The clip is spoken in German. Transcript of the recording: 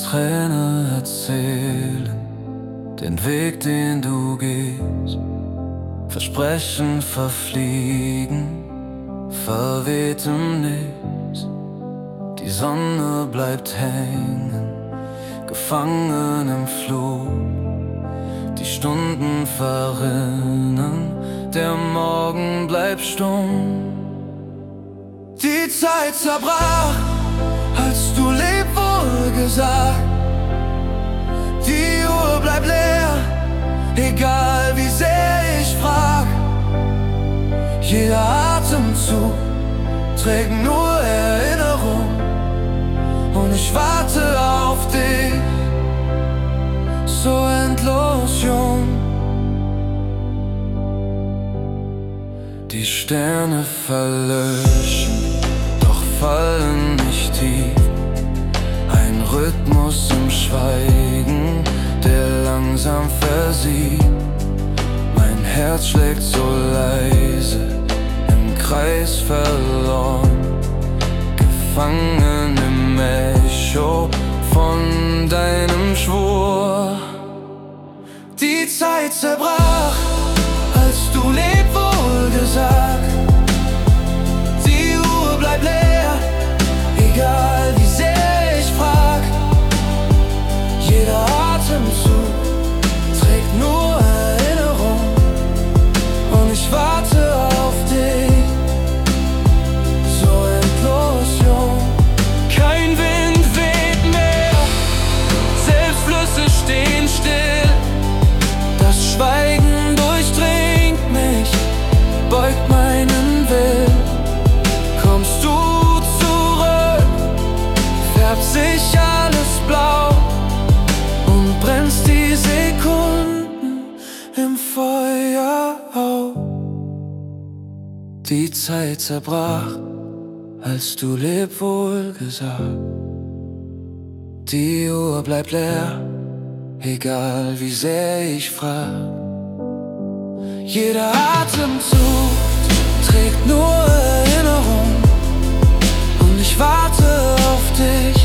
Träne erzählen den Weg, den du gehst. Versprechen verfliegen, verweht im Nichts. Die Sonne bleibt hängen, gefangen im Flug. Die Stunden verrinnen, der Morgen bleibt stumm. Die Zeit zerbrach, als du Lebwohl gesagt. Die Uhr bleibt leer, egal wie sehr ich frag. Jeder Atemzug trägt nur Erinnerung, und ich warte auf dich, so endlos jung. Die Sterne verlöschen, doch fallen nicht tief. Ein Rhythmus im Schweigen, der langsam versiegt. Mein Herz schlägt so leise, im Kreis verloren, gefangen im Echo von deinem Schwur. Die Zeit zerbrach, als du Lebwohl gesagt. Die Uhr bleibt leer, egal wie sehr ich frag. Jeder Atemzug trägt nur Erinnerung, und ich warte auf dich, so endlos jung. Kein Wind weht mehr, selbst Flüsse stehen still. Das Schweigen durchdringt mich, beugt meinen Willen. Kommst du zurück, färbt sich alles blau und brennst die Sekunden im Feuer auf. Die Zeit zerbrach, als du Lebwohl gesagt. Die Uhr bleibt leer, egal wie sehr ich frag. Jeder Atemzug trägt nur Erinnerung, und ich warte auf dich,